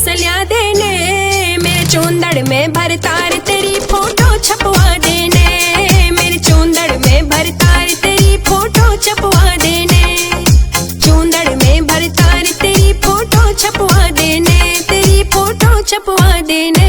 लिया देने, मेरे चूंदड़ में भर तार तेरी फोटो छपवा देने, मेरे चूंदड़ में भर तार तेरी फोटो छपवा देने, चूंदड़ में भर तार तेरी फोटो छपवा देने, तेरी फोटो छपवा देने।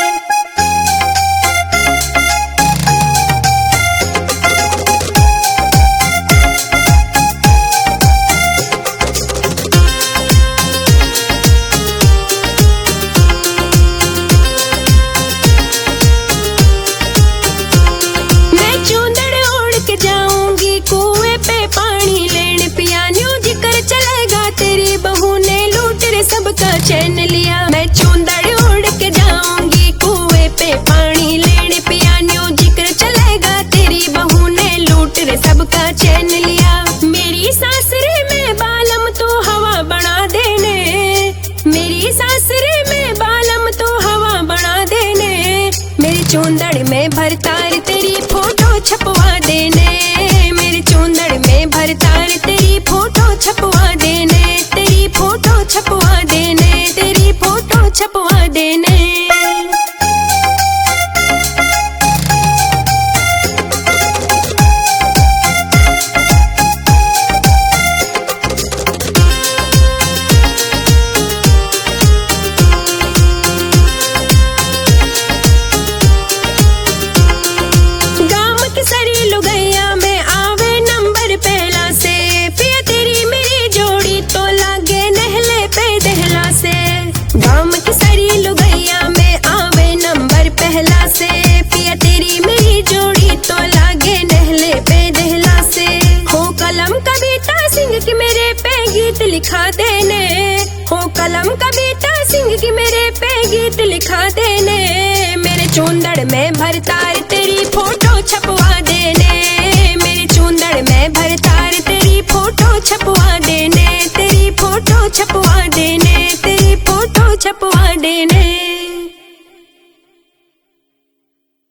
सबका चैन लिया, मैं चूंदड़ उड़ के जाऊंगी कुएं पे पानी लेने, पिया न्यू जिक्र चलेगा तेरी बहू ने लूट रे सबका चैन लिया। मेरी सासरे में बालम तो हवा बना देने, मेरी सासरे में बालम तो हवा बना देने, मेरे चूंदड़ में भर तार तेरी फोटो छपवा देने, मेरे चूंदड़ में भर तार तेरी फोटो छपवा देने, तेरी फोटो छपवा देने, तेरी फोटो छपवा देने। गाँव की सारी लुगाइया में आवे नंबर पहला से, फिर तेरी मेरी जोड़ी तो लागे नहले पे दहला से। गाँव की सारी लुगाइया में आवे नंबर पहला से, पिया तेरी मेरी जोड़ी तो लागे नहले पे दहला से। हो कलम कविता सिंह की मेरे पे गीत लिखा देने, हो कलम कविता सिंह की मेरे पे गीत लिखा देने, मेरे चूंदड़ में भर तार तेरी फोटो छपवा देने, मेरे चूंदड़ में भर तार तेरी फोटो छपवा देने।